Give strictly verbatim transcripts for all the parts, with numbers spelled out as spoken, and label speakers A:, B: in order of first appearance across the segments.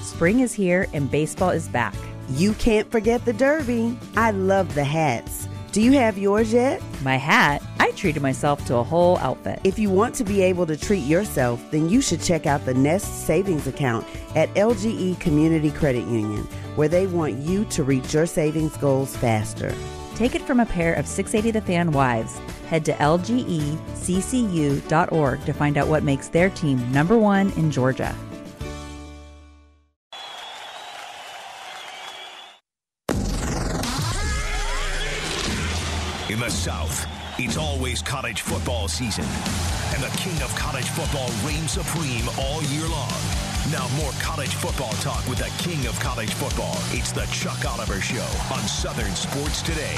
A: Spring is here and baseball is back.
B: You can't forget the Derby. I love the hats. Do you have yours yet?
A: My hat? I treated myself to a whole outfit.
B: If you want to be able to treat yourself, then you should check out the Nest Savings Account at L G E Community Credit Union, where they want you to reach your savings goals faster.
A: Take it from a pair of six eighty The Fan wives. Head to L G E C C U dot org to find out what makes their team number one in Georgia.
C: In the South, it's always college football season, and the king of college football reigns supreme all year long. Now more college football talk with the king of college football. It's the Chuck Oliver Show on Southern Sports Today.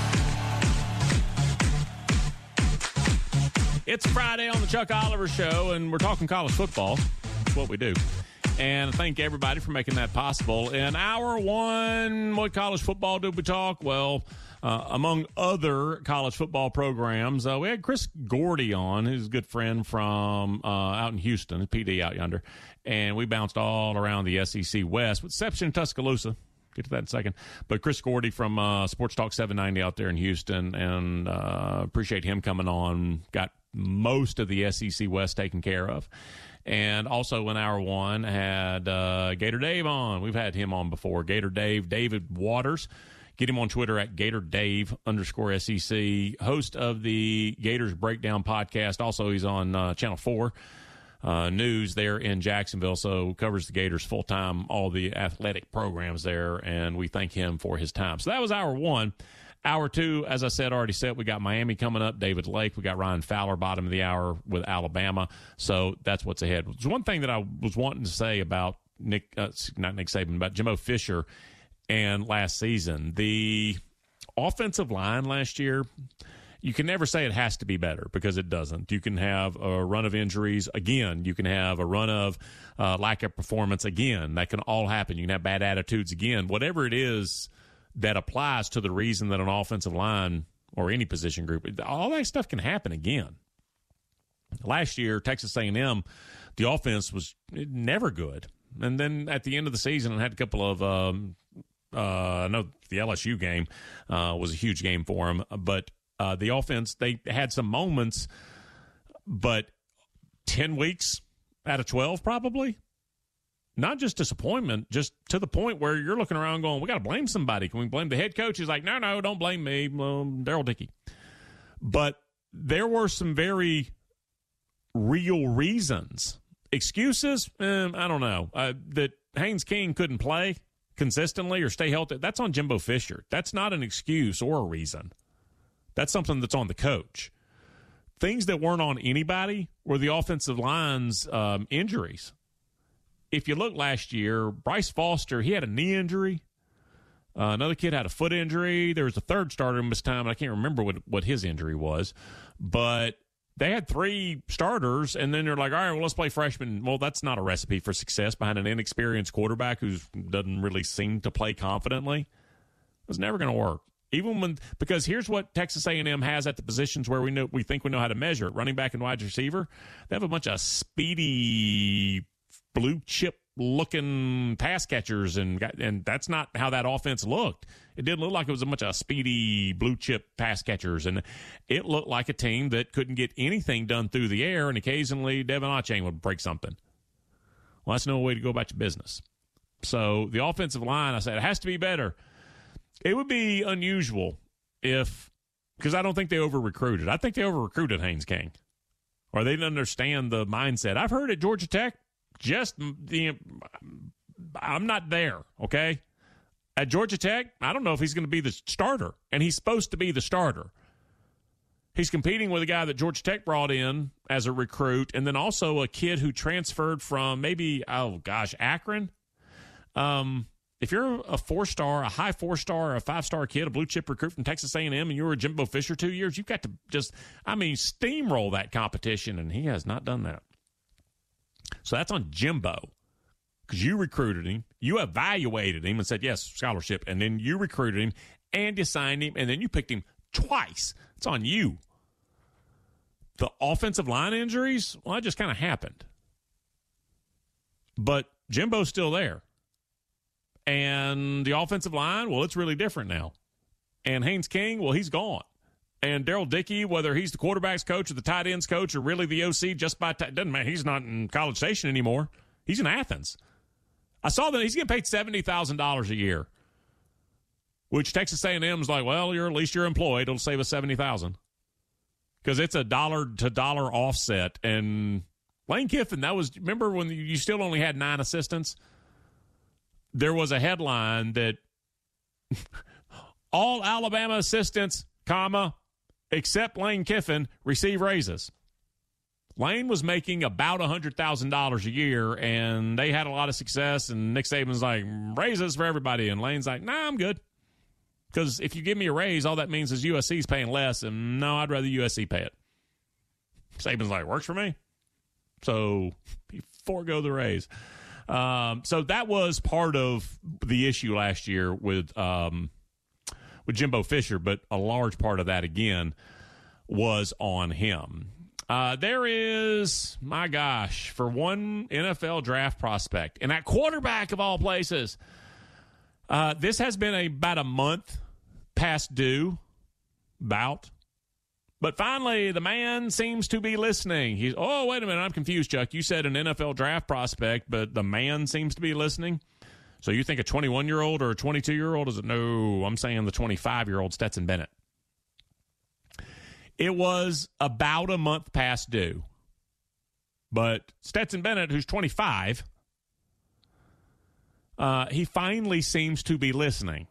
D: It's Friday on the Chuck Oliver Show, and we're talking college football. That's what we do. And thank everybody for making that possible. In hour one, what college football did we talk? Well, uh, among other college football programs, uh, we had Chris Gordy on, who's a good friend from uh, out in Houston, P D out yonder. And we bounced all around the S E C West, with exception of Tuscaloosa. Get to that in a second. But Chris Gordy from uh, Sports Talk seven ninety out there in Houston, and uh, appreciate him coming on. Got most of the S E C West taken care of. And also in hour one had uh, Gator Dave on. We've had him on before. Gator Dave, David Waters. Get him on Twitter at GatorDave underscore S E C, host of the Gators Breakdown podcast. Also, he's on uh, Channel four uh, News there in Jacksonville, so covers the Gators full-time, all the athletic programs there, and we thank him for his time. So that was hour one. Hour two, as I said, already said, we got Miami coming up, David Lake. We got Ryan Fowler, bottom of the hour, with Alabama. So that's what's ahead. There's one thing that I was wanting to say about Nick, uh, not Nick Saban, but Jimbo Fisher and last season. The offensive line last year, you can never say it has to be better, because it doesn't. You can have a run of injuries. Again, you can have a run of uh, lack of performance. Again, that can all happen. You can have bad attitudes. Again, whatever it is that applies to the reason that an offensive line or any position group, all that stuff can happen again. Last year, Texas A and M, the offense was never good. And then at the end of the season, I had a couple of, um, uh, I know the L S U game uh, was a huge game for them, but uh, the offense, they had some moments, but ten weeks out of twelve probably. Not just disappointment, just to the point where you're looking around going, we got to blame somebody. Can we blame the head coach? He's like, no, no, don't blame me, um, Daryl Dickey. But there were some very real reasons. Excuses, um, I don't know. Uh, that Haynes King couldn't play consistently or stay healthy, that's on Jimbo Fisher. That's not an excuse or a reason. That's something that's on the coach. Things that weren't on anybody were the offensive line's um, injuries. If you look last year, Bryce Foster, he had a knee injury. Uh, another kid had a foot injury. There was a third starter in this time, and I can't remember what, what his injury was. But they had three starters, and then they're like, all right, well, let's play freshmen. Well, that's not a recipe for success behind an inexperienced quarterback who doesn't really seem to play confidently. It's never going to work. Even when, because here's what Texas A and M has at the positions where we know we think we know how to measure it. Running back and wide receiver, they have a bunch of speedy, blue chip looking pass catchers, and and that's not how that offense looked. It didn't look like it was a bunch of speedy blue chip pass catchers, and it looked like a team that couldn't get anything done through the air, and occasionally Devin Achane would break something. Well, that's no way to go about your business. So the offensive line, I said, it has to be better. It would be unusual if, because I don't think they over-recruited. I think they over-recruited Haynes King, or they didn't understand the mindset. I've heard at Georgia Tech, just the, I'm not there, okay? At Georgia Tech, I don't know if he's going to be the starter, and he's supposed to be the starter. He's competing with a guy that Georgia Tech brought in as a recruit, and then also a kid who transferred from maybe, oh gosh, Akron. Um, if you're a four-star, a high four-star, a five-star kid, a blue-chip recruit from Texas A and M, and you were a Jimbo Fisher two years, you've got to just, I mean, steamroll that competition, and he has not done that. So that's on Jimbo, because you recruited him, you evaluated him and said, yes, scholarship, and then you recruited him, and you signed him, and then you picked him twice. It's on you. The offensive line injuries, well, that just kind of happened. But Jimbo's still there. And the offensive line, well, it's really different now. And Haynes King, well, he's gone. And Daryl Dickey, whether he's the quarterback's coach or the tight ends coach or really the O C, just by t- doesn't matter. He's not in College Station anymore. He's in Athens. I saw that he's getting paid seventy thousand dollars a year, which Texas A and M's like, well, you're at least you're employed. It'll save us seventy thousand dollars because it's a dollar to dollar offset. And Lane Kiffin, that was remember when you still only had nine assistants. There was a headline that all Alabama assistants, comma, except Lane Kiffin, receive raises. Lane was making about one hundred thousand dollars a year, and they had a lot of success, and Nick Saban's like, raises for everybody, and Lane's like, nah, I'm good. Because if you give me a raise, all that means is U S C's paying less, and no, I'd rather U S C pay it. Saban's like, works for me. So he forego the raise. Um, so that was part of the issue last year with um, with Jimbo Fisher, but a large part of that, again, was on him. Uh, there is, my gosh, for one N F L draft prospect, and at quarterback of all places, uh, this has been a, about a month past due, about. But finally, the man seems to be listening. He's, oh, wait a minute, I'm confused, Chuck. You said an N F L draft prospect, but the man seems to be listening. So you think a twenty-one-year-old or a twenty-two-year-old is it? No, I'm saying the twenty-five-year-old Stetson Bennett. It was about a month past due. But Stetson Bennett, who's twenty-five, uh, he finally seems to be listening.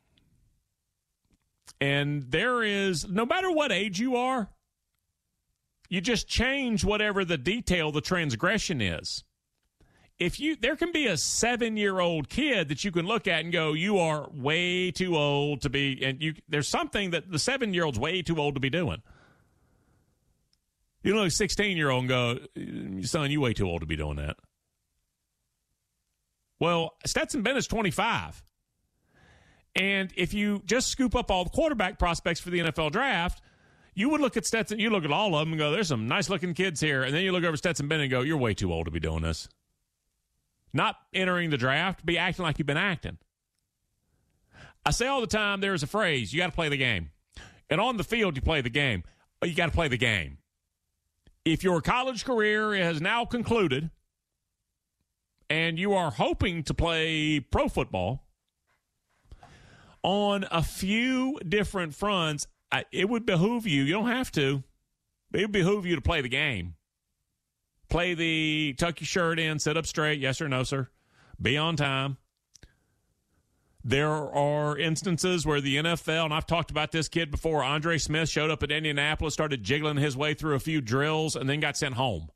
D: And there is, no matter what age you are, you just change whatever the detail, the transgression is. If you, there can be a seven-year-old kid that you can look at and go, you are way too old to be, and you, there's something that the seven-year-old's way too old to be doing. You look at a sixteen-year-old and go, son, you way too old to be doing that. Well, Stetson Bennett's twenty-five. And if you just scoop up all the quarterback prospects for the N F L draft, you would look at Stetson, you look at all of them and go, there's some nice-looking kids here. And then you look over Stetson Bennett and go, you're way too old to be doing this. Not entering the draft, be acting like you've been acting. I say all the time, there's a phrase, you got to play the game. And on the field, you play the game. You got to play the game. If your college career has now concluded and you are hoping to play pro football on a few different fronts, it would behoove you. You don't have to. But it would behoove you to play the game. Play the tuck your shirt in, sit up straight, yes or no, sir. Be on time. There are instances where the N F L, and I've talked about this kid before, Andre Smith showed up at Indianapolis, started jiggling his way through a few drills, and then got sent home.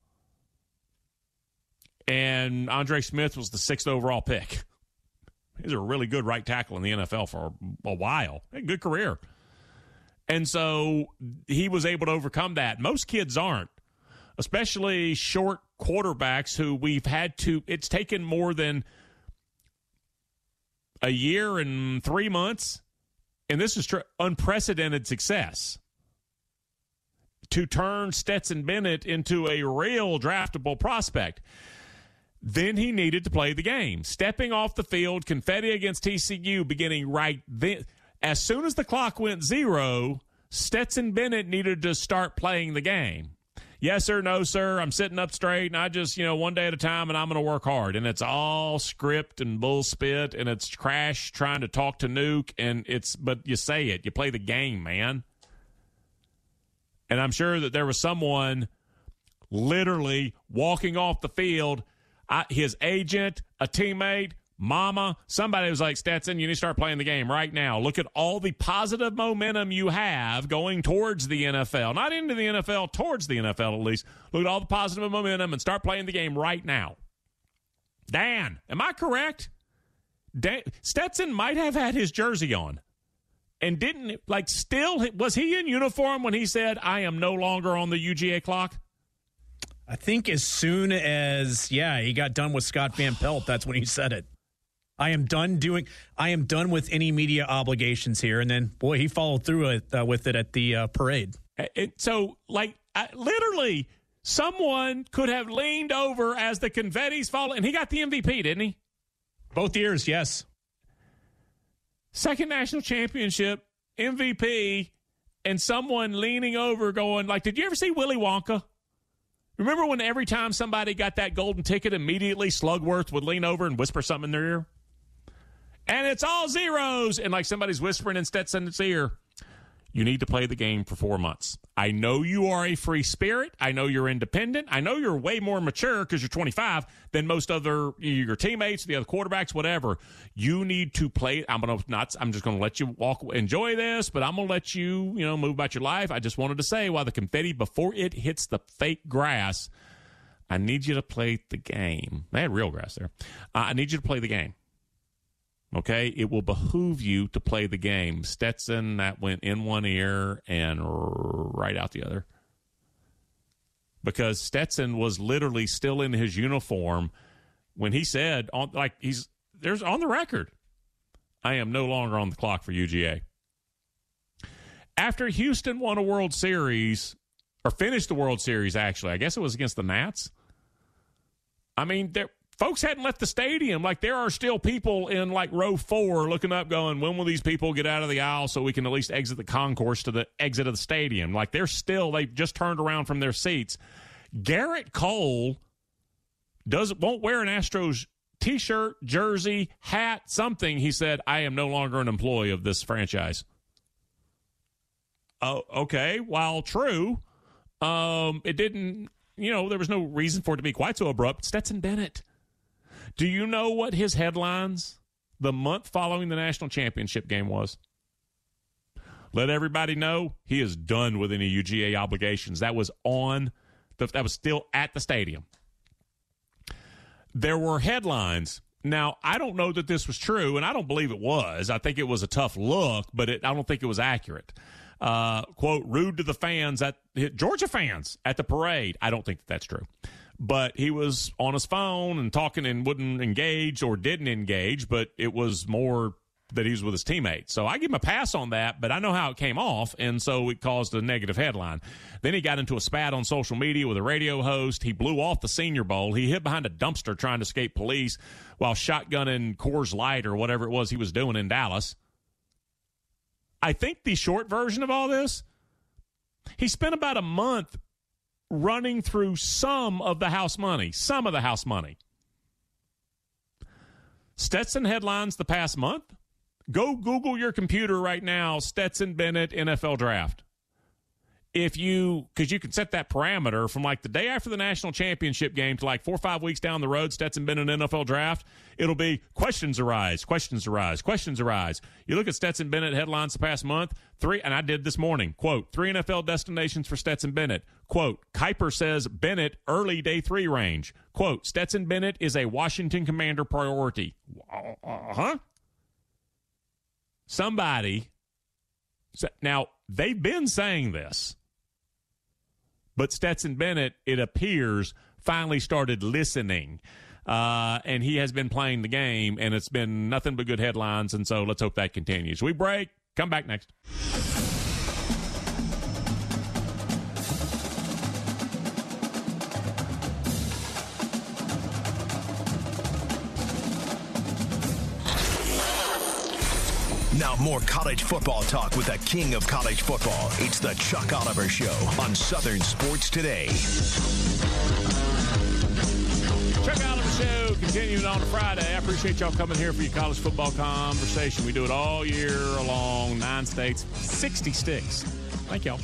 D: And Andre Smith was the sixth overall pick. He's a really good right tackle in the N F L for a while. A good career. And so he was able to overcome that. Most kids aren't, especially short quarterbacks who we've had to, it's taken more than a year and three months, and this is tr- unprecedented success, to turn Stetson Bennett into a real draftable prospect. Then he needed to play the game. Stepping off the field, confetti against T C U beginning right then. As soon as the clock went zero, Stetson Bennett needed to start playing the game. Yes, sir, no, sir, I'm sitting up straight, and I just, you know, one day at a time, and I'm going to work hard. And it's all script and bullspit, and it's Crash trying to talk to Nuke, and it's, but you say it. You play the game, man. And I'm sure that there was someone literally walking off the field, I, his agent, a teammate, mama, somebody was like, Stetson, you need to start playing the game right now. Look at all the positive momentum you have going towards the N F L. Not into the N F L, towards the N F L at least. Look at all the positive momentum and start playing the game right now. Dan, am I correct? Dan, Stetson might have had his jersey on and didn't, like, still, was he in uniform when he said, I am no longer on the U G A clock?
E: I think as soon as, yeah, he got done with Scott Van Pelt, that's when he said it. I am done doing. I am done with any media obligations here. And then, boy, he followed through it, uh, with it at the uh, parade.
D: It, so, like, I, literally, someone could have leaned over as the confetti's falling, and he got the M V P, didn't he?
E: Both years, yes.
D: Second national championship, M V P, and someone leaning over going, like, did you ever see Willy Wonka? Remember when every time somebody got that golden ticket, immediately Slugworth would lean over and whisper something in their ear? And it's all zeros. And like somebody's whispering in Stetson's ear, you need to play the game for four months. I know you are a free spirit. I know you're independent. I know you're way more mature because you're twenty-five than most other your teammates, the other quarterbacks, whatever. You need to play. I'm gonna not. I'm just gonna let you walk, enjoy this, but I'm gonna let you, you know, move about your life. I just wanted to say, while the confetti before it hits the fake grass, I need you to play the game. They had real grass there. Uh, I need you to play the game. Okay, it will behoove you to play the game. Stetson, that went in one ear and right out the other. Because Stetson was literally still in his uniform when he said, on like he's there's on the record, I am no longer on the clock for U G A. After Houston won a World Series, or finished the World Series, actually, I guess it was against the Nats. I mean, there. Folks hadn't left the stadium. Like, there are still people in, like, row four looking up going, when will these people get out of the aisle so we can at least exit the concourse to the exit of the stadium? Like, they're still, they've just turned around from their seats. Garrett Cole doesn't won't wear an Astros T-shirt, jersey, hat, something. He said, I am no longer an employee of this franchise. Oh, okay. While true, um, it didn't, you know, there was no reason for it to be quite so abrupt. Stetson Bennett. Do you know what his headlines the month following the national championship game was? Let everybody know he is done with any U G A obligations. That was on, the, that was still at the stadium. There were headlines. Now, I don't know that this was true, and I don't believe it was. I think it was a tough look, but it, I don't think it was accurate. Uh, quote, rude to the fans, at Georgia fans at the parade. I don't think that that's true. But he was on his phone and talking and wouldn't engage or didn't engage, but it was more that he was with his teammates. So I give him a pass on that, but I know how it came off, and so it caused a negative headline. Then he got into a spat on social media with a radio host. He blew off the Senior Bowl. He hid behind a dumpster trying to escape police while shotgunning Coors Light or whatever it was he was doing in Dallas. I think the short version of all this, he spent about a month running through some of the house money, some of the house money. Stetson headlines the past month. Go Google your computer right now, Stetson Bennett N F L Draft. If you, because you can set that parameter from like the day after the national championship game to like four or five weeks down the road, Stetson Bennett N F L Draft, it'll be questions arise, questions arise, questions arise. You look at Stetson Bennett headlines the past month, three, and I did this morning, quote, three N F L destinations for Stetson Bennett. Quote, Kuiper says Bennett early day three range. Quote, Stetson Bennett is a Washington Commander priority. Uh-huh. Somebody, now they've been saying this, but Stetson Bennett, it appears, finally started listening. Uh, and he has been playing the game, and it's been nothing but good headlines, and so let's hope that continues. We break. Come back next.
C: Now more college football talk with the king of college football. It's the Chuck Oliver Show on Southern Sports Today.
D: Chuck Oliver Show continuing on a Friday. I appreciate y'all coming here for your college football conversation. We do it all year long, nine states, sixty sticks. Thank y'all.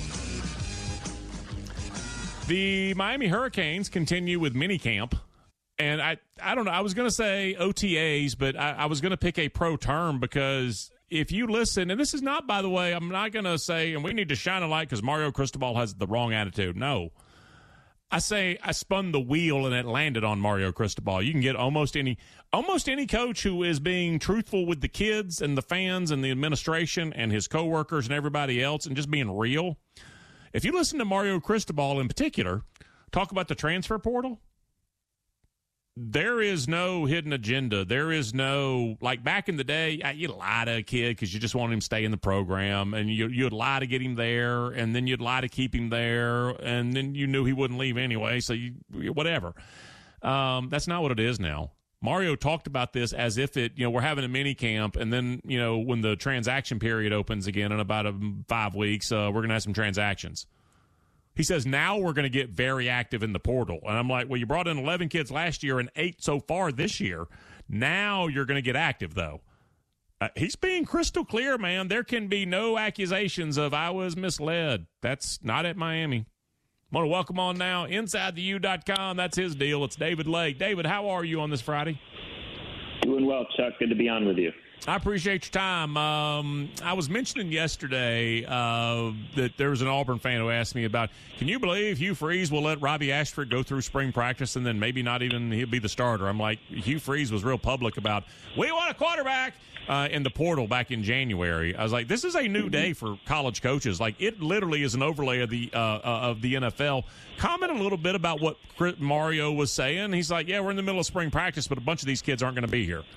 D: The Miami Hurricanes continue with minicamp. And I, I don't know, I was going to say O T As, but I, I was going to pick a pro term because if you listen, and this is not, by the way, I'm not going to say, and we need to shine a light because Mario Cristobal has the wrong attitude. No. I say I spun the wheel and it landed on Mario Cristobal. You can get almost any almost any coach who is being truthful with the kids and the fans and the administration and his coworkers and everybody else and just being real. If you listen to Mario Cristobal in particular talk about the transfer portal, there is no hidden agenda. There is no, like back in the day, you'd lie to a kid because you just want him to stay in the program, and you, you'd lie to get him there, and then you'd lie to keep him there, and then you knew he wouldn't leave anyway, so you, whatever. Um, that's not what it is now. Mario talked about this as if it, you know, we're having a mini camp, and then, you know, when the transaction period opens again in about a, five weeks, uh, we're going to have some transactions. He says now we're going to get very active in the portal. And I'm like, well, you brought in eleven kids last year and eight so far this year. Now you're going to get active, though. Uh, he's being crystal clear, man. There can be no accusations of I was misled. That's not at Miami. I want to welcome on now inside the U dot com. That's his deal. It's David Lake. David, how are you on this Friday?
F: Doing well, Chuck. Good to be on with you.
D: I appreciate your time. Um, I was mentioning yesterday uh, that there was an Auburn fan who asked me about, can you believe Hugh Freeze will let Robbie Ashford go through spring practice and then maybe not even he'll be the starter? I'm like, Hugh Freeze was real public about, we want a quarterback uh, in the portal back in January. I was like, this is a new day for college coaches. Like, it literally is an overlay of the uh, uh, of the N F L. Comment a little bit about what Mario was saying. He's like, yeah, we're in the middle of spring practice, but a bunch of these kids aren't going to be here.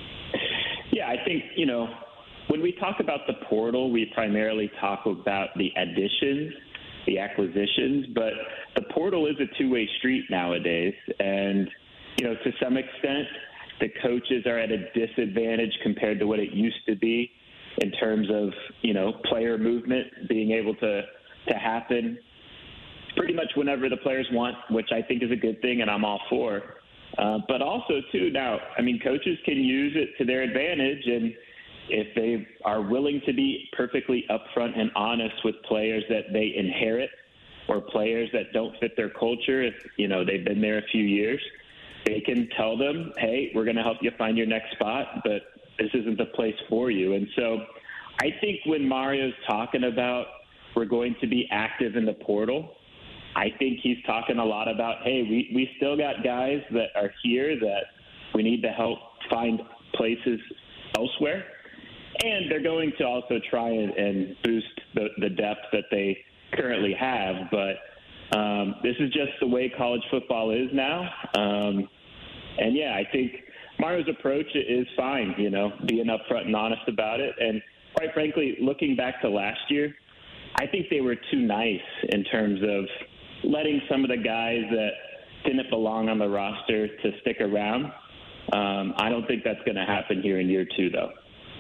F: Yeah, I think, you know, when we talk about the portal, we primarily talk about the additions, the acquisitions, but the portal is a two-way street nowadays. And, you know, to some extent, the coaches are at a disadvantage compared to what it used to be in terms of, you know, player movement being able to, to happen pretty much whenever the players want, which I think is a good thing and I'm all for. Uh, but also, too, now, I mean, coaches can use it to their advantage, and if they are willing to be perfectly upfront and honest with players that they inherit or players that don't fit their culture, if, you know, they've been there a few years, they can tell them, hey, we're going to help you find your next spot, but this isn't the place for you. And so I think when Mario's talking about we're going to be active in the portal, I think he's talking a lot about, hey, we, we still got guys that are here that we need to help find places elsewhere. And they're going to also try and, and boost the, the depth that they currently have. But um, this is just the way college football is now. Um, and, yeah, I think Mario's approach is fine, you know, being upfront and honest about it. And, quite frankly, looking back to last year, I think they were too nice in terms of letting some of the guys that didn't belong on the roster to stick around. Um, I don't think that's going to happen here in year two, though.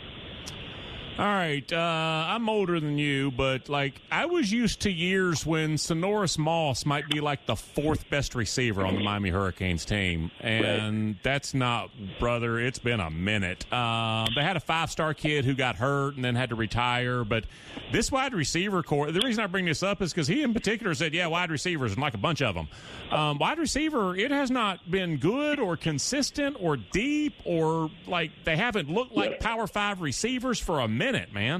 D: All right, uh, I'm older than you, but, like, I was used to years when Sonoris Moss might be, like, the fourth best receiver on the Miami Hurricanes team, and right. That's not, brother, it's been a minute. Uh, they had a five-star kid who got hurt and then had to retire, but this wide receiver core, the reason I bring this up is because he in particular said, yeah, wide receivers, and like a bunch of them. Um, wide receiver, it has not been good or consistent or deep or, like, they haven't looked like Power Five receivers for a minute. Minute, man.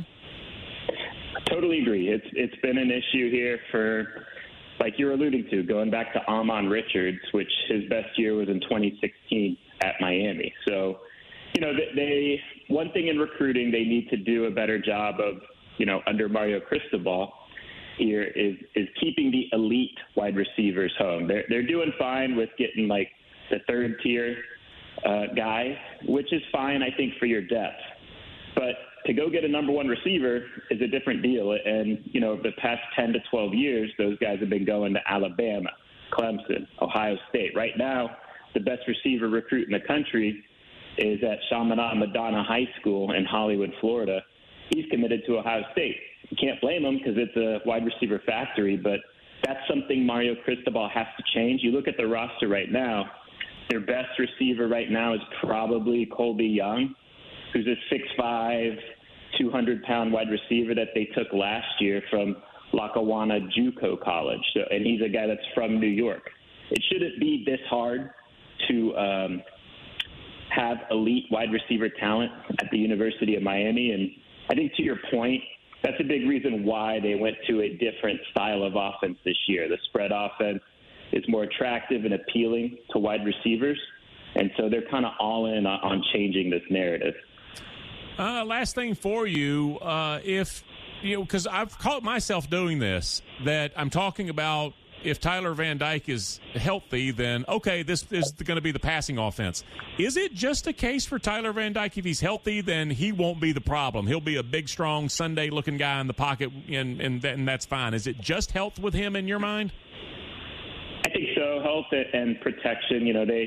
F: I totally agree. It's it's been an issue here for, like you're alluding to, going back to Amon Richards, which his best year was in twenty sixteen at Miami. So, you know, they, they one thing in recruiting they need to do a better job of, you know, under Mario Cristobal here is is keeping the elite wide receivers home. They're they're doing fine with getting like the third tier uh, guys, which is fine, I think, for your depth, but to go get a number one receiver is a different deal. And, you know, the past ten to twelve years, those guys have been going to Alabama, Clemson, Ohio State. Right now, the best receiver recruit in the country is at Chaminade Madonna High School in Hollywood, Florida. He's committed to Ohio State. You can't blame him because it's a wide receiver factory, but that's something Mario Cristobal has to change. You look at the roster right now, their best receiver right now is probably Colby Young, who's a six five, two hundred pound wide receiver that they took last year from Lackawanna JUCO College. So, and he's a guy that's from New York. It shouldn't be this hard to um, have elite wide receiver talent at the University of Miami. And I think to your point, that's a big reason why they went to a different style of offense this year. The spread offense is more attractive and appealing to wide receivers. And so they're kind of all in on, on changing this narrative.
D: Uh, last thing for you, uh, if, you know, because I've caught myself doing this, that I'm talking about if Tyler Van Dyke is healthy, then, okay, this is going to be the passing offense. Is it just a case for Tyler Van Dyke? If he's healthy, then he won't be the problem. He'll be a big, strong, Sunday-looking guy in the pocket, and, and, and that's fine. Is it just health with him in your mind?
F: I think so. Health and protection, you know, they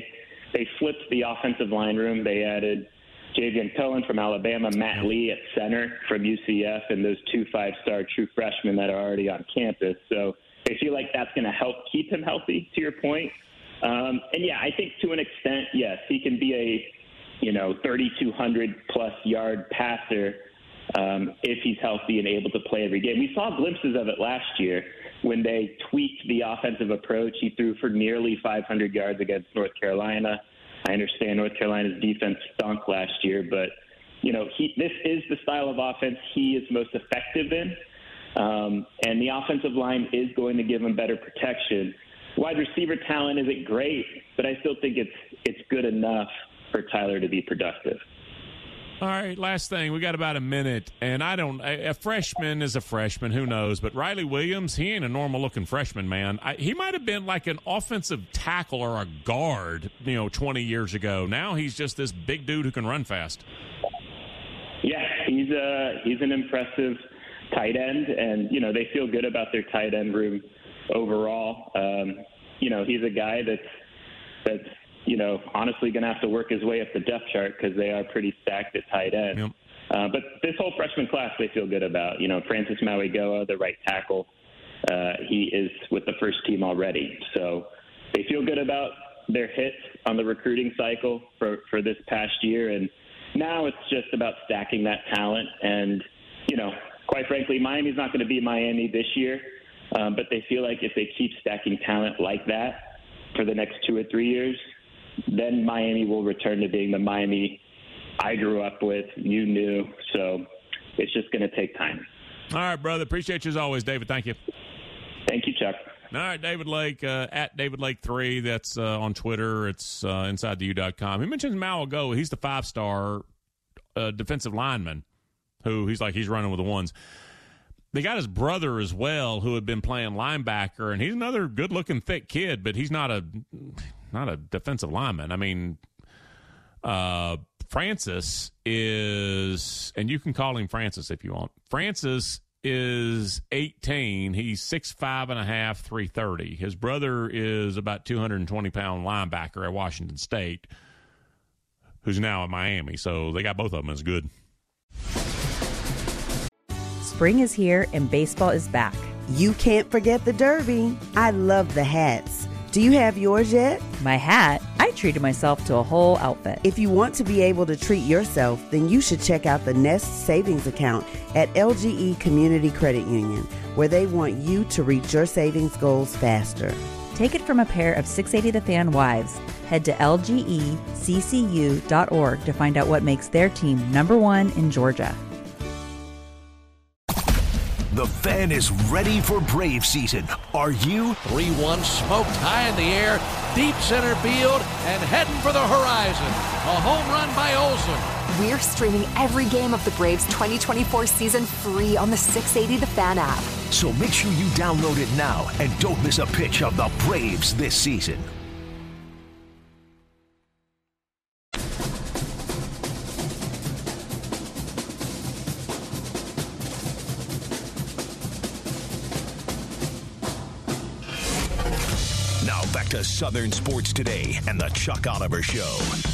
F: they flipped the offensive line room. They added Javion Cohen from Alabama, Matt Lee at center from U C F, and those two five-star true freshmen that are already on campus. So they feel like that's going to help keep him healthy, to your point. Um, and, yeah, I think to an extent, yes, he can be a, you know, thirty-two hundred plus yard passer um, if he's healthy and able to play every game. We saw glimpses of it last year when they tweaked the offensive approach. He threw for nearly five hundred yards against North Carolina. I understand North Carolina's defense stunk last year, but, you know, he, this is the style of offense he is most effective in, um, and the offensive line is going to give him better protection. Wide receiver talent isn't great, but I still think it's it's good enough for Tyler to be productive.
D: All right, last thing. We got about a minute, and I don't a, – a freshman is a freshman. Who knows? But Riley Williams, he ain't a normal-looking freshman, man. I, he might have been like an offensive tackle or a guard, you know, twenty years ago. Now he's just this big dude who can run fast.
F: Yeah, he's, a, he's an impressive tight end, and, you know, they feel good about their tight end room overall. Um, you know, he's a guy that's that's – you know, honestly going to have to work his way up the depth chart because they are pretty stacked at tight end. Yep. Uh, but this whole freshman class they feel good about. You know, Francis Mauigoa, the right tackle, uh, he is with the first team already. So they feel good about their hits on the recruiting cycle for, for this past year. And now it's just about stacking that talent. And, you know, quite frankly, Miami's not going to be Miami this year. Um, but they feel like if they keep stacking talent like that for the next two or three years, then Miami will return to being the Miami I grew up with, you knew. So it's just going to take time.
D: All right, brother. Appreciate you as always, David. Thank you.
F: Thank you, Chuck.
D: All right, David Lake, uh, at David Lake three. That's uh, on Twitter. It's uh, inside the U dot com. He mentions Mauigoa. He's the five-star uh, defensive lineman who he's like he's running with the ones. They got his brother as well who had been playing linebacker, and he's another good-looking, thick kid, but he's not a – not a defensive lineman. I mean, uh, Francis is, and you can call him Francis if you want. Francis is eighteen. He's six five and a half, three thirty. His brother is about two hundred twenty pound linebacker at Washington State, who's now at Miami. So they got both of them as good.
A: Spring is here and baseball is back.
B: You can't forget the Derby. I love the hats. Do you have yours yet?
A: My hat? I treated myself to a whole outfit.
B: If you want to be able to treat yourself, then you should check out the Nest Savings Account at L G E Community Credit Union, where they want you to reach your savings goals faster.
A: Take it from a pair of six eighty The Fan wives. Head to L G E C C U dot org to find out what makes their team number one in Georgia.
C: The Fan is ready for Brave season. Are you?
G: three one smoked high in the air, deep center field, and heading for the horizon. A home run by Olsen.
H: We're streaming every game of the Braves twenty twenty-four season free on the six eighty The Fan app.
C: So make sure you download it now and don't miss a pitch of the Braves this season. Now back to Southern Sports Today and the Chuck Oliver Show.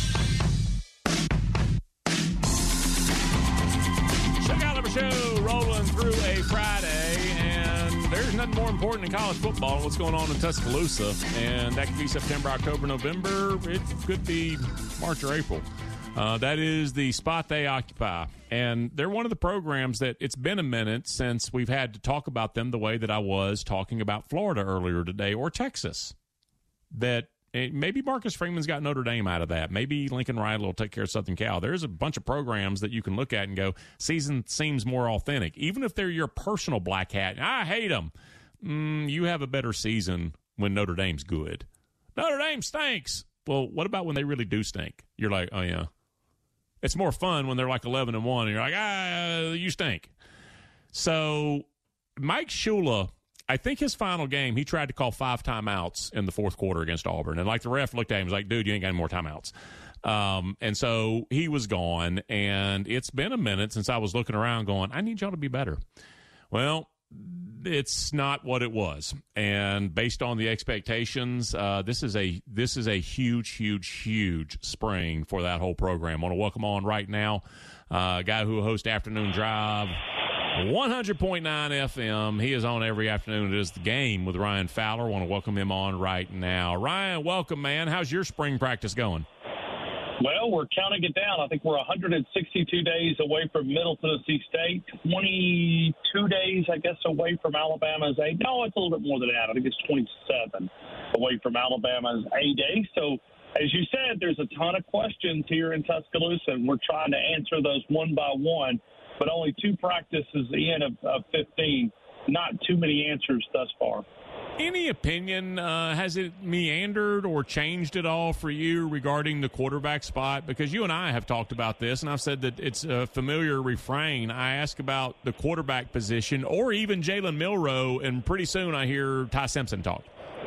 D: Chuck Oliver Show rolling through a Friday, and there's nothing more important than college football and what's going on in Tuscaloosa. And that could be September, October, November. It could be March or April. Uh, that is the spot they occupy. And they're one of the programs that it's been a minute since we've had to talk about them the way that I was talking about Florida earlier today or Texas. That maybe Marcus Freeman's got Notre Dame out of that. Maybe Lincoln Riley will take care of Southern Cal. There's a bunch of programs that you can look at and go, season seems more authentic. Even if they're your personal black hat, I hate them. Mm, you have a better season when Notre Dame's good. Notre Dame stinks. Well, what about when they really do stink? You're like, oh, yeah. It's more fun when they're like eleven and one, and you're like, ah, you stink. So Mike Shula, I think his final game, he tried to call five timeouts in the fourth quarter against Auburn. And like the ref looked at him and was like, dude, you ain't got any more timeouts. Um, and so he was gone. And it's been a minute since I was looking around going, I need y'all to be better. Well, it's not what it was. And based on the expectations, uh, this is a this is a huge, huge, huge spring for that whole program. I want to welcome on right now uh, a guy who hosts Afternoon Drive, one hundred point nine F M. He is on every afternoon. It is The Game with Ryan Fowler. I want to welcome him on right now. Ryan, welcome, man. How's your spring practice going?
I: Well, we're counting it down. I think we're one hundred sixty-two days away from Middle Tennessee State, twenty-two days, I guess, away from Alabama's A. No, it's a little bit more than that. I think it's twenty-seven away from Alabama's A Day. So, as you said, there's a ton of questions here in Tuscaloosa, and we're trying to answer those one by one, but only two practices in of, of fifteen. Not too many answers thus far.
D: Any opinion, uh, has it meandered or changed at all for you regarding the quarterback spot? Because you and I have talked about this, and I've said that it's a familiar refrain. I ask about the quarterback position or even Jalen Milroe, and pretty soon I hear Ty Simpson talk.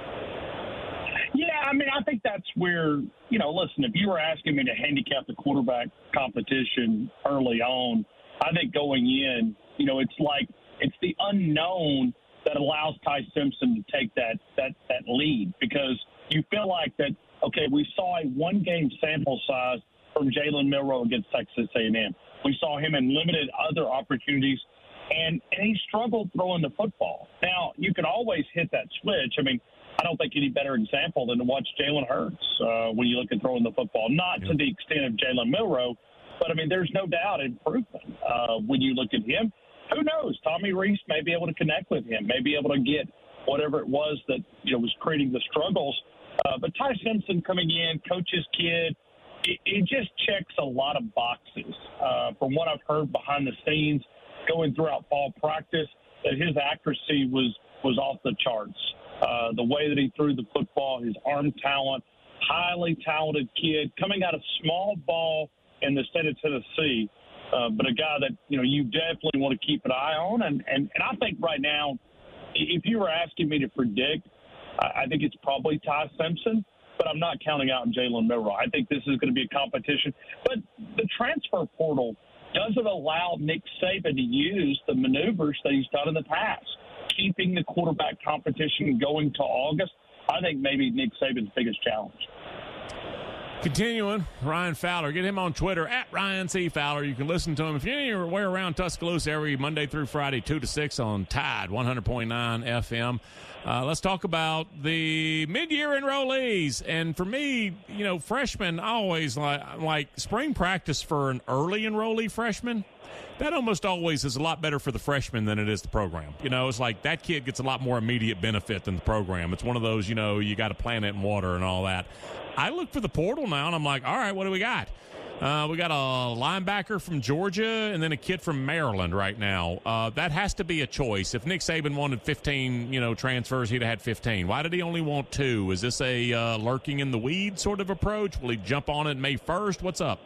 I: Yeah, I mean, I think that's where, you know, listen, if you were asking me to handicap the quarterback competition early on, I think going in, you know, it's like it's the unknown that allows Ty Simpson to take that that that lead, because you feel like that, okay, we saw a one-game sample size from Jalen Milroe against Texas A and M. We saw him in limited other opportunities, and, and he struggled throwing the football. Now, you can always hit that switch. I mean, I don't think any better example than to watch Jalen Hurts uh, when you look at throwing the football. Not to the extent of Jalen Milroe, but, I mean, there's no doubt improvement uh, when you look at him. Who knows? Tommy Reese may be able to connect with him, may be able to get whatever it was that, you know, was creating the struggles. Uh, but Ty Simpson coming in, coach's kid, it, it just checks a lot of boxes. Uh, from what I've heard behind the scenes, going throughout fall practice, that his accuracy was, was off the charts. Uh, the way that he threw the football, his arm talent, highly talented kid, coming out of small ball in the state of Tennessee. Uh, but a guy that, you know, you definitely want to keep an eye on. And, and, and I think right now, if you were asking me to predict, I, I think it's probably Ty Simpson, but I'm not counting out Jalen Milroe. I think this is going to be a competition. But the transfer portal doesn't allow Nick Saban to use the maneuvers that he's done in the past. Keeping the quarterback competition going to August, I think maybe Nick Saban's biggest challenge.
D: Continuing, Ryan Fowler. Get him on Twitter, at Ryan C. Fowler. You can listen to him if you're anywhere around Tuscaloosa every Monday through Friday, two to six on Tide, one hundred point nine F M. Uh, let's talk about the mid-year enrollees. And for me, you know, freshmen, I always like, like spring practice for an early enrollee freshman. That almost always is a lot better for the freshman than it is the program. You know, it's like that kid gets a lot more immediate benefit than the program. It's one of those, you know, you got to plant it in water and all that. I look for the portal now, and I'm like, all right, what do we got? Uh, we got a linebacker from Georgia and then a kid from Maryland right now. Uh, that has to be a choice. If Nick Saban wanted fifteen, you know, transfers, he'd have had fifteen. Why did he only want two? Is this a uh, lurking in the weeds sort of approach? Will he jump on it May first? What's up?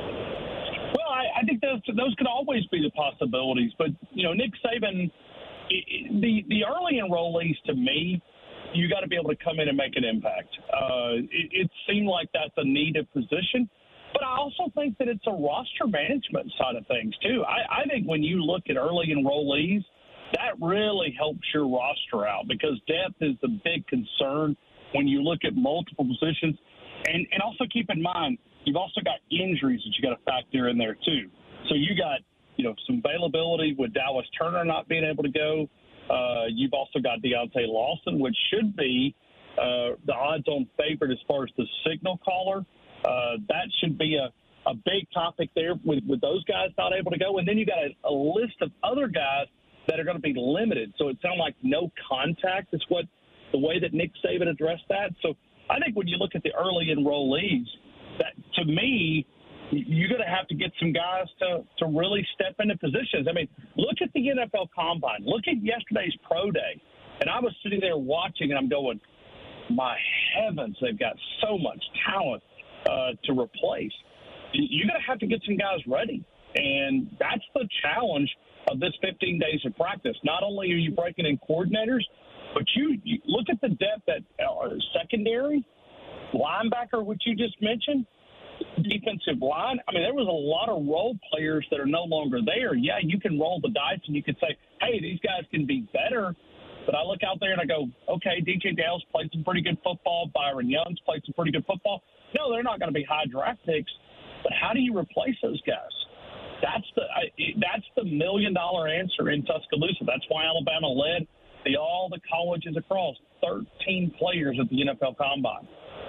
I: Well, I, I think those those could always be the possibilities. But, you know, Nick Saban, the, the early enrollees to me, you got to be able to come in and make an impact. Uh, it, it seemed like that's a needed position. But I also think that it's a roster management side of things, too. I, I think when you look at early enrollees, that really helps your roster out, because depth is the big concern when you look at multiple positions. And, and also keep in mind, you've also got injuries that you got to factor in there, too. So you got, you know, some availability with Dallas Turner not being able to go. Uh, you've also got Deontay Lawson, which should be uh, the odds-on favorite as far as the signal caller. Uh, that should be a, a big topic there with, with those guys not able to go. And then you got a, a list of other guys that are going to be limited. So it sounds like no contact is what the way that Nick Saban addressed that. So I think when you look at the early enrollees, that to me, you're going to have to get some guys to, to really step into positions. I mean, look at the N F L Combine. Look at yesterday's Pro Day. And I was sitting there watching, and I'm going, my heavens, they've got so much talent uh, to replace. You're going to have to get some guys ready. And that's the challenge of this fifteen days of practice. Not only are you breaking in coordinators, but you, you look at the depth at uh, secondary, linebacker, which you just mentioned. defensive line, I mean, there was a lot of role players that are no longer there. Yeah, you can roll the dice and you can say, hey, these guys can be better. But I look out there and I go, okay, D J Dale's played some pretty good football. Byron Young's played some pretty good football. No, they're not going to be high draft picks. But how do you replace those guys? That's the I, that's the million-dollar answer in Tuscaloosa. That's why Alabama led the all the colleges across, thirteen players at the N F L Combine.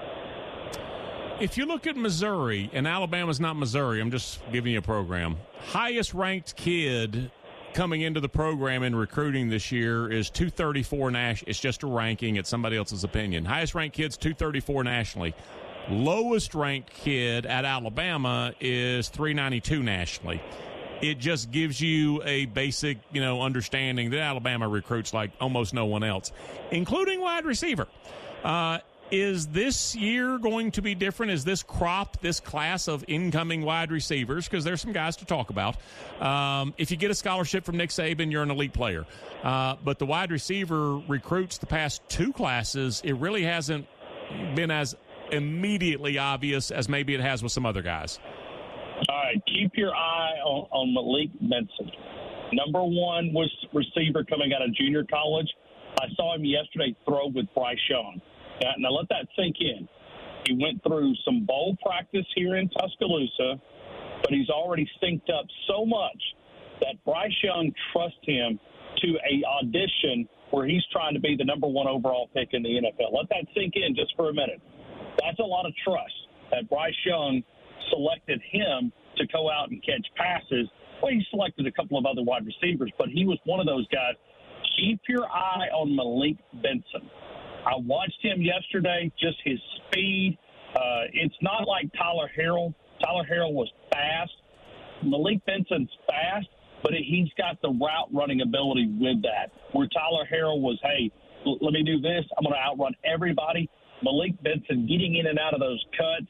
D: If you look at Missouri, and Alabama's not Missouri, I'm just giving you a program, highest-ranked kid coming into the program in recruiting this year is two thirty-four national. It's just a ranking. It's somebody else's opinion. Highest-ranked kid's two thirty-four nationally. Lowest-ranked kid at Alabama is three ninety-two nationally. It just gives you a basic, you know, understanding that Alabama recruits like almost no one else, including wide receiver. Uh, is this year going to be different? Is this crop, this class of incoming wide receivers, because there's some guys to talk about. Um, if you get a scholarship from Nick Saban, you're an elite player. Uh, but the wide receiver recruits the past two classes, it really hasn't been as immediately obvious as maybe it has with some other guys.
I: All right, keep your eye on, on Malik Benson. Number one was receiver coming out of junior college. I saw him yesterday throw with Bryce Young. Now, now let that sink in. He went through some bowl practice here in Tuscaloosa, but he's already synced up so much that Bryce Young trusts him to a audition where he's trying to be the number one overall pick in the N F L. Let that sink in just for a minute. That's a lot of trust that Bryce Young selected him to go out and catch passes. Well, he selected a couple of other wide receivers, but he was one of those guys. Keep your eye on Malik Benson. I watched him yesterday, just his speed. Uh, it's not like Tyler Harrell. Tyler Harrell was fast. Malik Benson's fast, but he's got the route running ability with that. Where Tyler Harrell was, hey, l- let me do this. I'm going to outrun everybody. Malik Benson getting in and out of those cuts,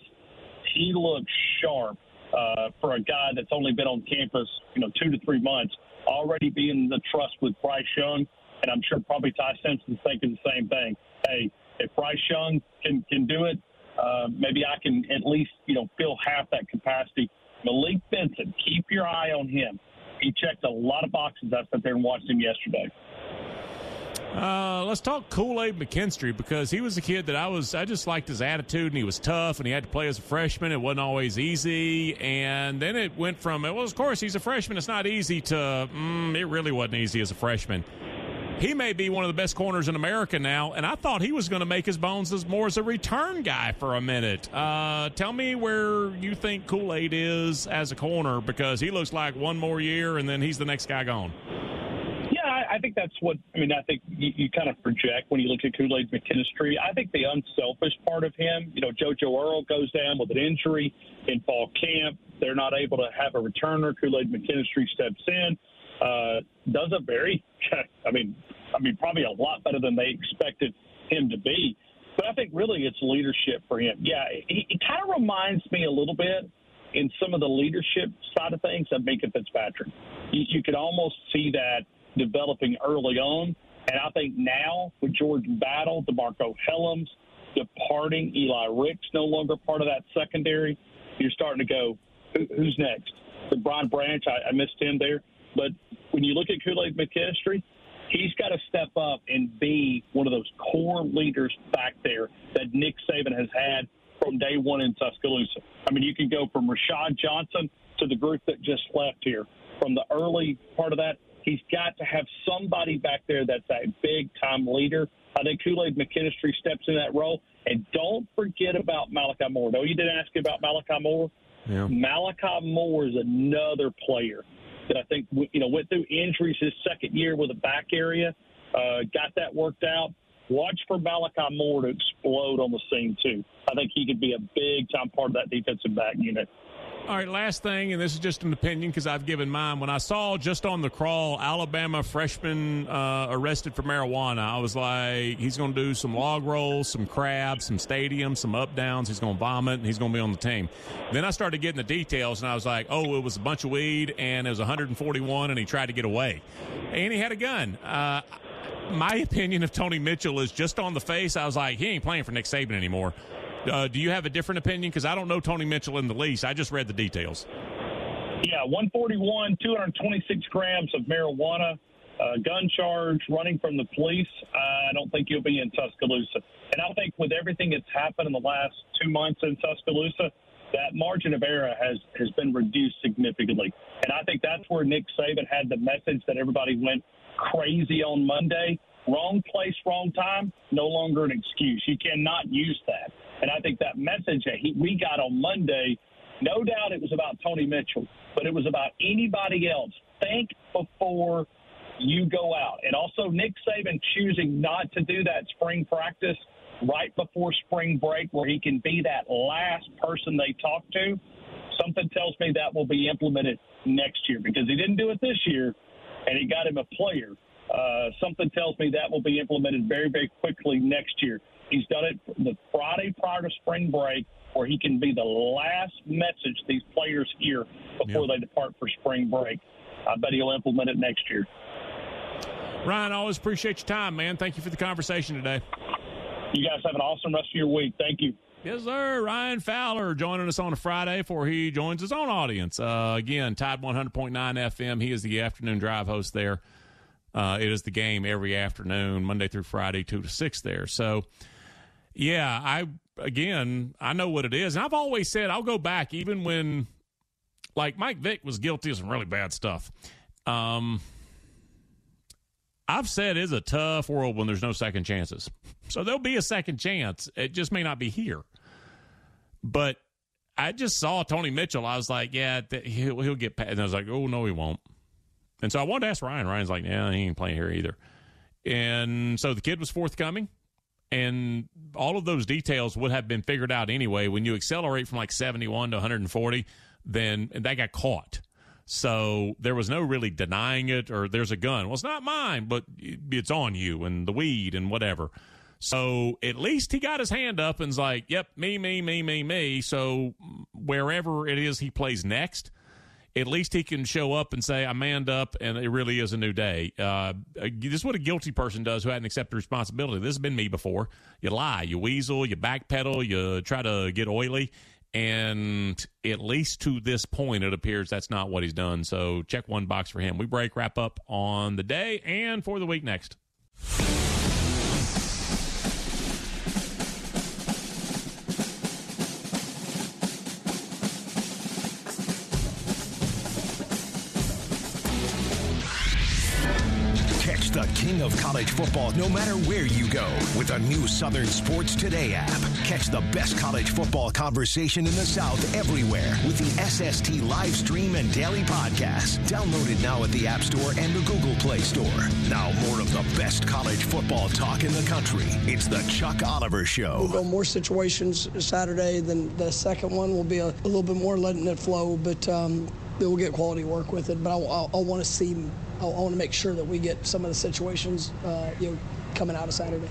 I: he looks sharp uh, for a guy that's only been on campus, you know, two to three months, already being the trust with Bryce Young. And I'm sure probably Ty Simpson's thinking the same thing. Hey, if Bryce Young can, can do it, uh, maybe I can at least, you know, fill half that capacity. Malik Benson, keep your eye on him. He checked a lot of boxes. I sat there and watched him yesterday.
D: Uh, let's talk Kool-Aid McKinstry, because he was a kid that I was, I just liked his attitude, and he was tough, and he had to play as a freshman. It wasn't always easy. And then it went from, well, of course, he's a freshman. It's not easy to, mm, it really wasn't easy as a freshman. He may be one of the best corners in America now, and I thought he was going to make his bones as more as a return guy for a minute. Uh, tell me where you think Kool-Aid is as a corner, because he looks like one more year, and then he's the next guy gone.
I: I think that's what, I mean, I think you, you kind of project when you look at Kool-Aid McKinstry. I think the unselfish part of him, you know, JoJo Earl goes down with an injury in fall camp. They're not able to have a returner. Kool-Aid McKinstry steps in, uh, does a very, I mean, I mean, probably a lot better than they expected him to be. But I think really it's leadership for him. Yeah, he, he kind of reminds me a little bit in some of the leadership side of things of Minkah Fitzpatrick. You, you could almost see that developing early on. And I think now with Jordan Battle, DeMarco Hellams departing, Eli Ricks no longer part of that secondary, you're starting to go, Who, who's next? With Brian Branch, I, I missed him there. But when you look at Kool-Aid McKinstry, he's got to step up and be one of those core leaders back there that Nick Saban has had from day one in Tuscaloosa. I mean, you can go from Rashad Johnson to the group that just left here. From the early part of that, he's got to have somebody back there that's a big-time leader. I think Kool-Aid McKinstry steps in that role. And don't forget about Malachi Moore. No, you didn't ask about Malachi Moore.
D: Yeah.
I: Malachi Moore is another player that I think, you know, went through injuries his second year with a back area, uh, got that worked out. Watch for Malachi Moore to explode on the scene, too. I think he could be a big-time part of that defensive back unit.
D: All right, last thing, and this is just an opinion because I've given mine. When I saw just on the crawl, Alabama freshman uh, arrested for marijuana, I was like, he's going to do some log rolls, some crabs, some stadiums, some up-downs. He's going to vomit, and he's going to be on the team. Then I started getting the details, and I was like, oh, it was a bunch of weed, and it was one forty-one, and he tried to get away. And he had a gun. Uh, my opinion of Tony Mitchell is just on the face, I was like, he ain't playing for Nick Saban anymore. Uh, do you have a different opinion? Because I don't know Tony Mitchell in the least. I just read the details.
I: Yeah, one forty-one, two hundred twenty-six grams of marijuana, uh, gun charge, running from the police. Uh, I don't think he'll be in Tuscaloosa. And I think with everything that's happened in the last two months in Tuscaloosa, that margin of error has, has been reduced significantly. And I think that's where Nick Saban had the message that everybody went crazy on Monday. Wrong place, wrong time, no longer an excuse. You cannot use that. And I think that message that he, we got on Monday, no doubt it was about Tony Mitchell, but it was about anybody else. Think before you go out. And also Nick Saban choosing not to do that spring practice right before spring break where he can be that last person they talk to. Something tells me that will be implemented next year because he didn't do it this year and he got him a player. Uh, something tells me that will be implemented very, very quickly next year. He's done it the Friday prior to spring break where he can be the last message these players hear before yep. they depart for spring break. I bet he'll implement it next year.
D: Ryan, I always appreciate your time, man. Thank you for the conversation today.
I: You guys have an awesome rest of your week. Thank you.
D: Yes, sir. Ryan Fowler joining us on a Friday before he joins his own audience. Uh, again, Tide one hundred point nine F M. He is the afternoon drive host there. Uh, it is the game every afternoon, Monday through Friday, two to six there. So, yeah, I again, I know what it is. And I've always said I'll go back even when, like, Mike Vick was guilty of some really bad stuff. Um, I've said it's a tough world when there's no second chances. So there'll be a second chance. It just may not be here. But I just saw Tony Mitchell. I was like, yeah, th- he'll, he'll get past. And I was like, oh, no, he won't. And so I wanted to ask Ryan. Ryan's like, yeah, he ain't playing here either. And so the kid was forthcoming. And all of those details would have been figured out anyway. When you accelerate from like seventy-one to one hundred forty, then and that got caught. So there was no really denying it or there's a gun. Well, it's not mine, but it's on you and the weed and whatever. So at least he got his hand up and's like, yep, me, me, me, me, me. So wherever it is he plays next, at least he can show up and say, I manned up, and it really is a new day. Uh, this is what a guilty person does who hadn't accepted responsibility. This has been me before. You lie, you weasel, you backpedal, you try to get oily, and at least to this point, it appears that's not what he's done. So check one box for him. We break, wrap up on the day and for the week next.
C: The king of college football, no matter where you go, with a new Southern Sports Today app. Catch the best college football conversation in the South everywhere with the S S T live stream and daily podcast. Download it now at the App Store and the Google Play Store. Now more of the best college football talk in the country. It's the Chuck Oliver Show.
J: We'll go more situations Saturday than the second one. Will be a, a little bit more letting it flow, but um, we'll get quality work with it. But I, I, I want to see. I want to make sure that we get some of the situations, uh, you know, coming out of Saturday.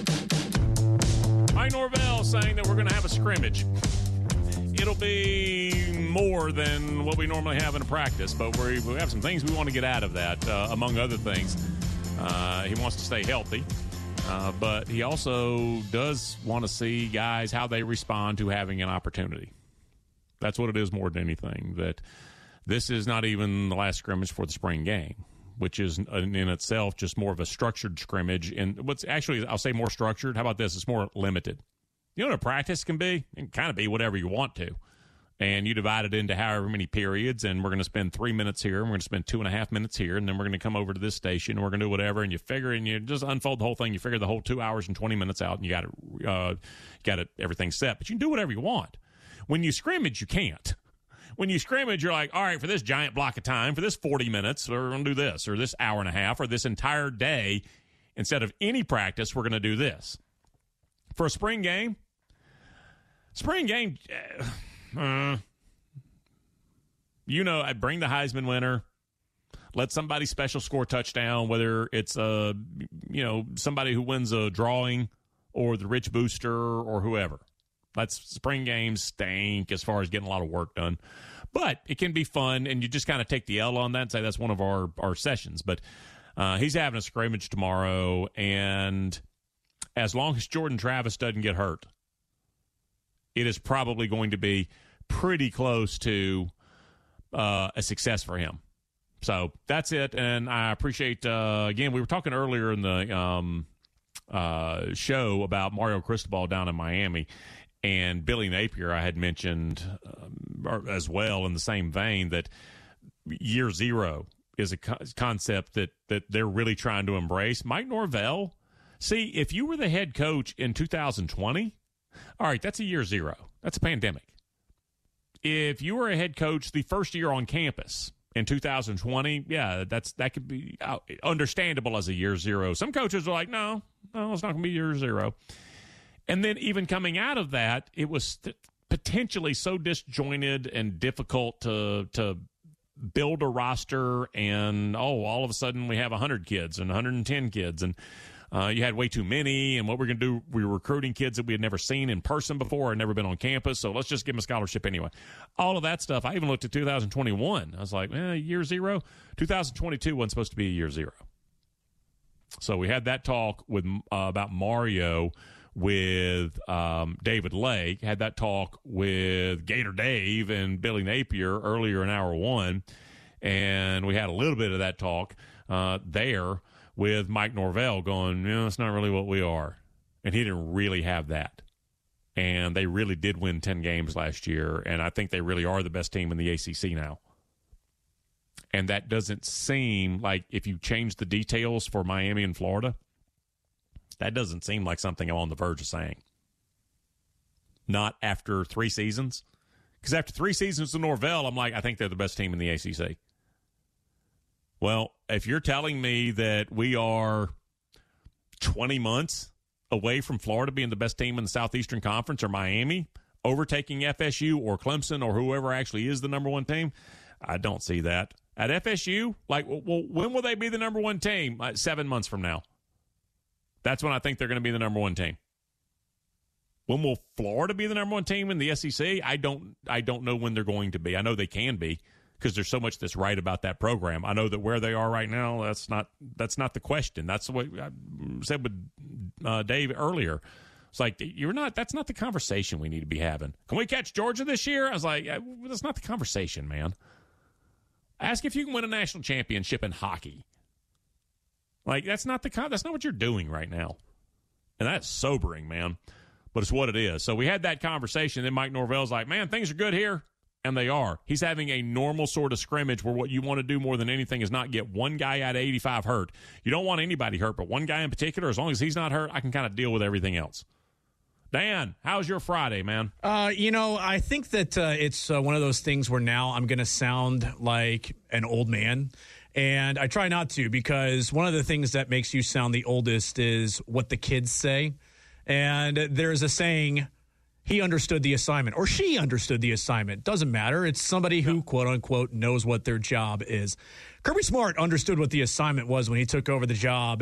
D: Mike Norvell saying that we're going to have a scrimmage. It'll be more than what we normally have in a practice, but we we have some things we want to get out of that, uh, among other things. Uh, he wants to stay healthy, uh, but he also does want to see guys how they respond to having an opportunity. That's what it is more than anything, that this is not even the last scrimmage for the spring game, which is in itself just more of a structured scrimmage. And what's actually, I'll say more structured. How about this? It's more limited. You know what a practice can be? It can kind of be whatever you want to. And you divide it into however many periods, and we're going to spend three minutes here, and we're going to spend two and a half minutes here, and then we're going to come over to this station, and we're going to do whatever, and you figure, and you just unfold the whole thing. You figure the whole two hours and twenty minutes out, and you got it, uh, got it, everything set. But you can do whatever you want. When you scrimmage, you can't. When you scrimmage, you're like, all right, for this giant block of time, for this forty minutes, we're going to do this, or this hour and a half, or this entire day, instead of any practice, we're going to do this. For a spring game, spring game, uh, you know, I bring the Heisman winner, let somebody special score touchdown, whether it's, uh, you know, somebody who wins a drawing or the rich booster or whoever. That's spring games stink as far as getting a lot of work done. But it can be fun, and you just kind of take the L on that and say that's one of our, our sessions. But uh, he's having a scrimmage tomorrow, and as long as Jordan Travis doesn't get hurt, it is probably going to be pretty close to uh, a success for him. So that's it, and I appreciate, uh, again, we were talking earlier in the um, uh, show about Mario Cristobal down in Miami, and Billy Napier I had mentioned um, as well in the same vein that year zero is a co- concept that, that they're really trying to embrace. Mike Norvell, see, if you were the head coach in two thousand twenty, all right, that's a year zero. That's a pandemic. If you were a head coach the first year on campus in two thousand twenty, yeah, that's that could be understandable as a year zero. Some coaches are like, no, no, it's not going to be year zero. And then even coming out of that, it was th- potentially so disjointed and difficult to to build a roster. And, oh, all of a sudden we have one hundred kids and one hundred ten kids. And uh, you had way too many. And what we're going to do, we were recruiting kids that we had never seen in person before or never been on campus. So let's just give them a scholarship anyway. All of that stuff. I even looked at two thousand twenty-one. I was like, eh, year zero. two thousand twenty-two wasn't supposed to be a year zero. So we had that talk with uh, about Mario with um, David Lake, had that talk with Gator Dave and Billy Napier earlier in hour one, and we had a little bit of that talk uh, there with Mike Norvell going, you know, it's not really what we are. And he didn't really have that. And they really did win ten games last year, and I think they really are the best team in the A C C now. And that doesn't seem like, if you change the details for Miami and Florida, that doesn't seem like something I'm on the verge of saying. Not after three seasons. Because after three seasons of Norvell, I'm like, I think they're the best team in the A C C. Well, if you're telling me that we are twenty months away from Florida being the best team in the Southeastern Conference, or Miami overtaking F S U or Clemson or whoever actually is the number one team, I don't see that. At F S U, like, well, when will they be the number one team? Like seven months from now. That's when I think they're going to be the number one team. When will Florida be the number one team in the S E C? I don't I don't know when they're going to be. I know they can be because there's so much that's right about that program. I know that where they are right now, that's not that's not the question. That's what I said with uh, Dave earlier. It's like, you're not. That's not the conversation we need to be having. Can we catch Georgia this year? I was like, that's not the conversation, man. Ask if you can win a national championship in hockey. Like, that's not the that's not what you're doing right now. And that's sobering, man. But it's what it is. So we had that conversation. Then Mike Norvell's like, man, things are good here. And they are. He's having a normal sort of scrimmage where what you want to do more than anything is not get one guy out of eighty-five hurt. You don't want anybody hurt, but one guy in particular, as long as he's not hurt, I can kind of deal with everything else. Dan, how's your Friday, man?
E: Uh, you know, I think that uh, it's uh, one of those things where now I'm going to sound like an old man. And I try not to, because one of the things that makes you sound the oldest is what the kids say. And there's a saying, he understood the assignment, or she understood the assignment. Doesn't matter. It's somebody who, quote unquote, knows what their job is. Kirby Smart understood what the assignment was when he took over the job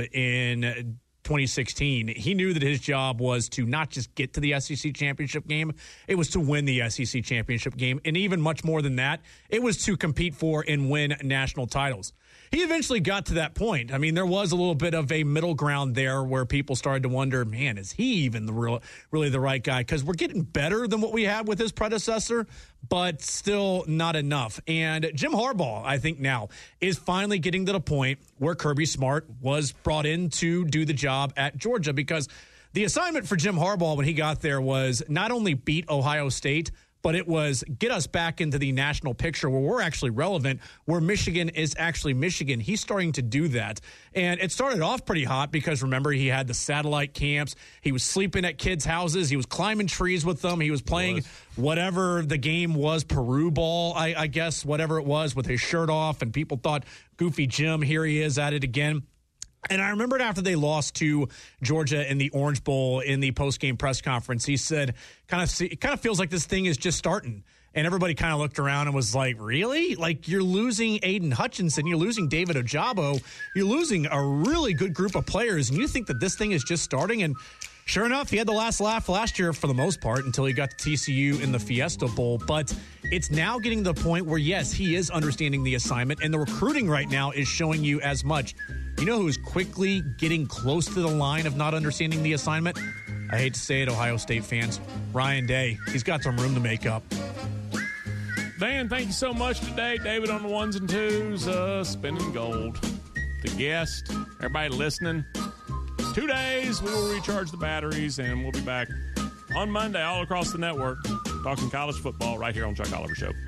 E: in twenty sixteen. He knew that his job was to not just get to the S E C championship game, it was to win the S E C championship game. And even much more than that, it was to compete for and win national titles. He eventually got to that point. I mean, there was a little bit of a middle ground there where people started to wonder, man, is he even the real, really the right guy? Because we're getting better than what we had with his predecessor, but still not enough. And Jim Harbaugh, I think now, is finally getting to the point where Kirby Smart was brought in to do the job at Georgia, because the assignment for Jim Harbaugh when he got there was not only beat Ohio State, but it was get us back into the national picture where we're actually relevant, where Michigan is actually Michigan. He's starting to do that. And it started off pretty hot because, remember, he had the satellite camps. He was sleeping at kids' houses. He was climbing trees with them. He was playing was. whatever the game was, Peru ball, I, I guess, whatever it was, with his shirt off. And people thought, Goofy Jim, here he is at it again. And I remembered after they lost to Georgia in the Orange Bowl in the post-game press conference, he said, kind of, it kind of feels like this thing is just starting. And everybody kind of looked around and was like, really? Like, you're losing Aiden Hutchinson, you're losing David Ojabo, you're losing a really good group of players, and you think that this thing is just starting? And sure enough, he had the last laugh last year for the most part until he got to T C U in the Fiesta Bowl. But it's now getting to the point where, yes, he is understanding the assignment, and the recruiting right now is showing you as much. You know who's quickly getting close to the line of not understanding the assignment? I hate to say it, Ohio State fans, Ryan Day, he's got some room to make up.
D: Dan, thank you so much today. David on the ones and twos, uh, spinning gold. The guest, everybody listening. Two days, we will recharge the batteries, and we'll be back on Monday all across the network talking college football right here on Chuck Oliver Show.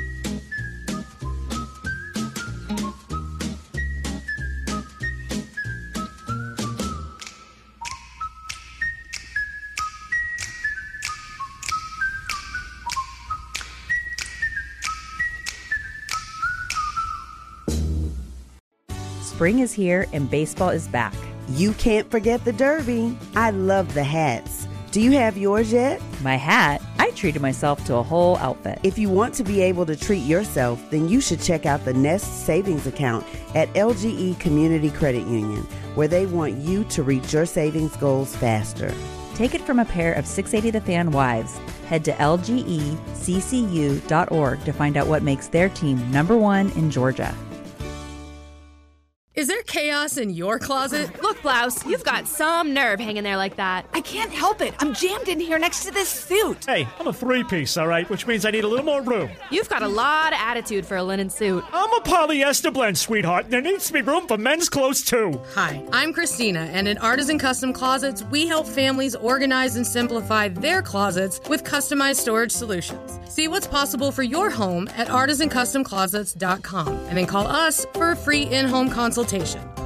A: Spring is here and baseball is back.
B: You can't forget the Derby. I love the hats. Do you have yours yet?
A: My hat? I treated myself to a whole outfit.
B: If you want to be able to treat yourself, then you should check out the Nest Savings Account at L G E Community Credit Union, where they want you to reach your savings goals faster.
A: Take it from a pair of six eighty The Fan wives. Head to L G E C C U dot org to find out what makes their team number one in Georgia.
K: Is there chaos in your closet?
L: Look, Blouse, you've got some nerve hanging there like that.
M: I can't help it. I'm jammed in here next to this suit.
N: Hey, I'm a three-piece, all right, which means I need a little more room.
L: You've got a lot of attitude for a linen suit.
N: I'm a polyester blend, sweetheart, and there needs to be room for men's clothes, too.
K: Hi, I'm Christina, and at Artisan Custom Closets, we help families organize and simplify their closets with customized storage solutions. See what's possible for your home at artisan custom closets dot com, and then call us for a free in-home consultation.